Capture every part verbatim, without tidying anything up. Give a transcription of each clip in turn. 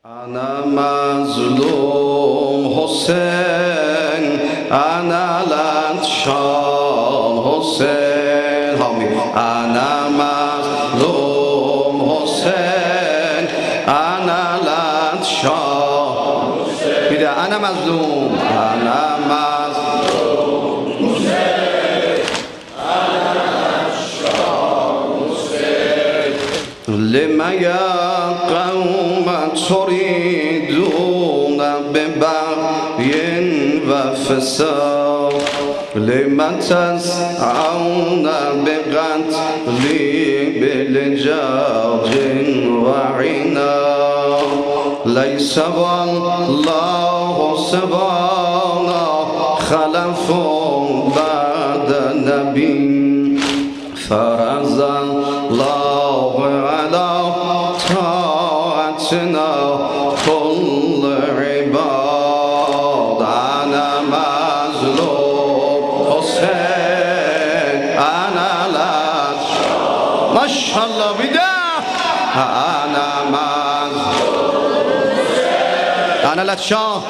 أنا مظلوم حسين أنا لطشان حسين أنا مظلوم حسين أنا لطشان بده أنا مظلوم أنا مظلوم حسين أنا لطشان حسين لما يا قوم تريدون ببغي وفساد لما تسعون بقتلي بلجاج وعناد ليس والله سوانا خلف بعد نبي فرز الله على طاعتنا كل عباد أنا مظلوم حسين أنا لطشان ما شاء الله بده أنا مظلوم حسين أنا لطشان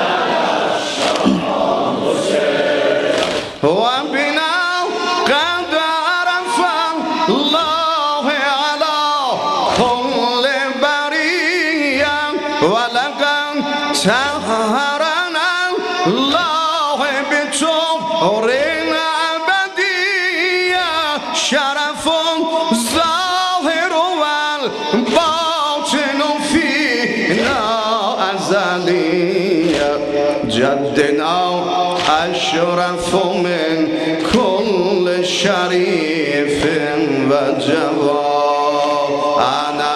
وبنا قد عرف الله على كل برية ولقد سهرنا الله بطهر أبدية شرف ظاهر والباطن فينا أزلية جدنا أشرف من كل شريف وجواد أنا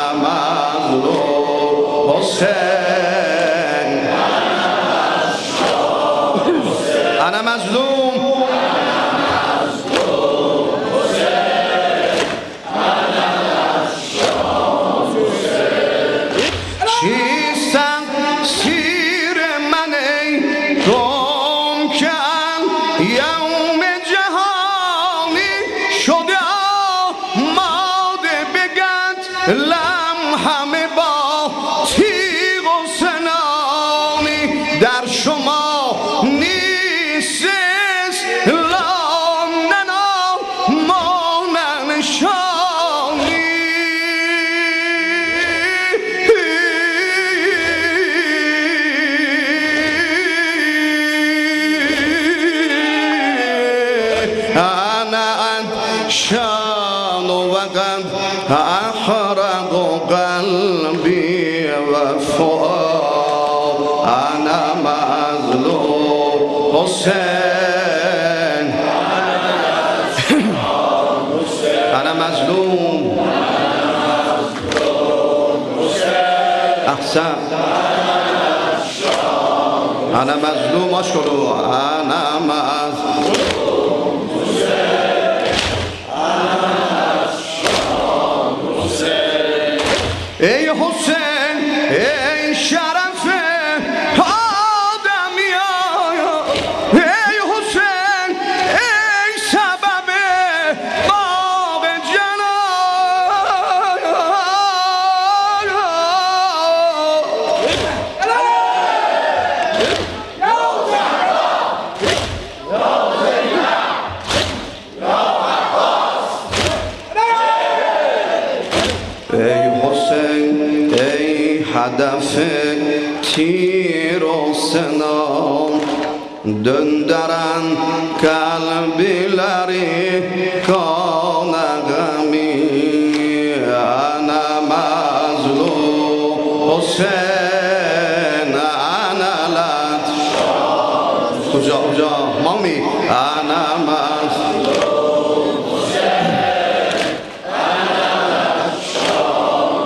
مظلوم حسين أنا مظلوم چیستم سیر من ای گم کن یوم جهانی شده آماده بگند لم همه با تیغ و سنانی در شما نیست اسلام ننا مانشانی أنا أنشان وقد أحرق قلبي وفؤاد أنا مظلوم حسين أنا مظلوم أحسن أنا مظلوم أشكره أنا مظلوم ای حسین ای شرف آدمی ای حسین ای سبب باب جنان ای حسین ای هدف تیر و سنان döndüren kalpleri kana gami ana mazlum Hüseyin ana lطشان kuca kuca mami ana mazlum Hüseyin ana lطشان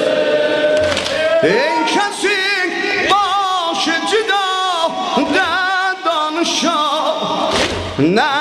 ey kesi başı cida danışa